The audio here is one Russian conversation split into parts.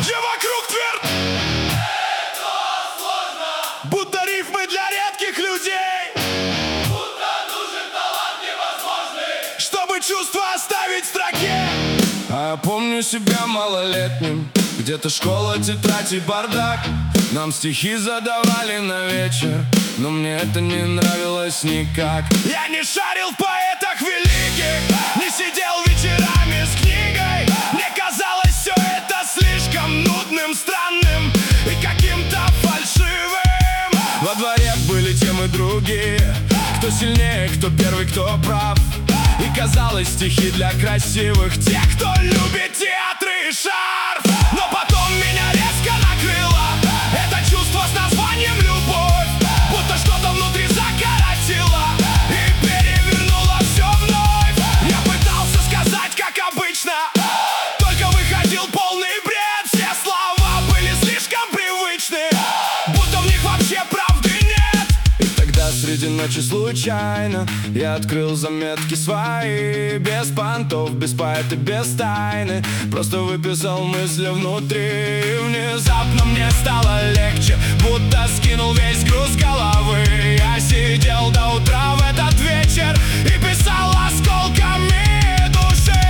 где вокруг тверд. Это сложно, Будто рифмы для редких людей, будто нужен талант невозможный, чтобы чувства оставить в строке. А я помню себя малолетним, где-то школа, тетрадь и бардак. Нам стихи задавали на вечер, но мне это не нравилось никак. Я не шарил в поэтах великих, не сидел вечерами с книгой. Мне казалось все это слишком нудным, странным и каким-то фальшивым. Во дворе были темы другие, кто сильнее, кто первый, кто прав. И казалось, стихи для красивых, Те, кто любит театры и шарф. Но потом меня резко накрыло это чувство с названием любовь, будто что-то внутри закоротило и перевернуло все вновь. Я пытался сказать, как обычно, только выходил полный бред. Все слова были слишком привычны, будто в них вообще правды нет. и тогда среди ночи случайно я открыл заметки свои. Без понтов, без поэта, без тайны, просто выписал мысли внутри. И внезапно мне стало легче, будто скинул весь груз головы. Я сидел до утра в этот вечер и писал осколками души.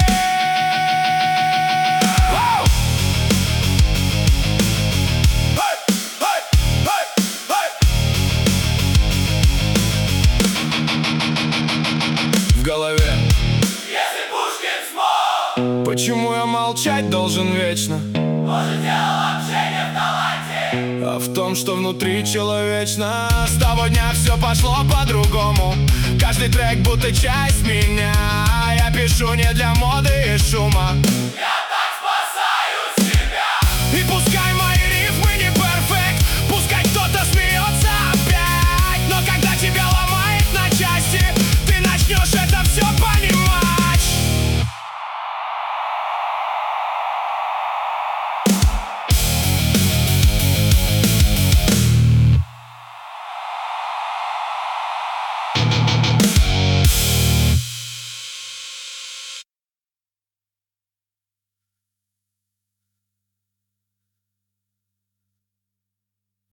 Вау! Эй, эй, эй, эй! В голове если Пушкин смог. почему я молчать должен вечно? Может, дело вообще не в таланте, А в том, что внутри человечно. С того дня все пошло по-другому. Каждый трек будто часть меня. Я пишу не для моды и шума. я